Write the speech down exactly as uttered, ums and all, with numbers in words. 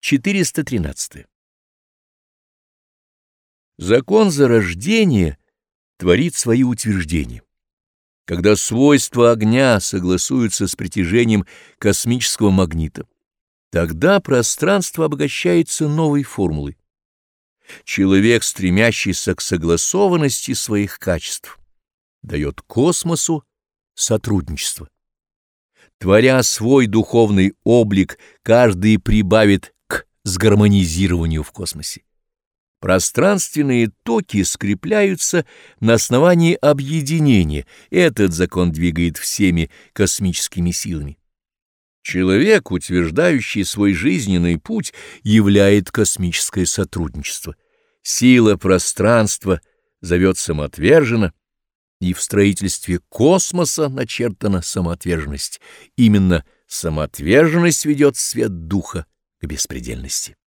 четыреста тринадцать. Закон зарождения творит свои утверждения. Когда свойства огня согласуются с притяжением космического магнита, тогда пространство обогащается новой формулой. Человек, стремящийся к согласованности своих качеств, дает космосу сотрудничество. Творя свой духовный облик, каждый прибавит к сгармонизированию в космосе. Пространственные токи скрепляются на основании объединения. Этот закон двигает всеми космическими силами. Человек, утверждающий свой жизненный путь, являет космическое сотрудничество. Сила пространства зовет самоотверженно, и в строительстве космоса начертана самоотверженность. Именно самоотверженность ведет свет духа к беспредельности.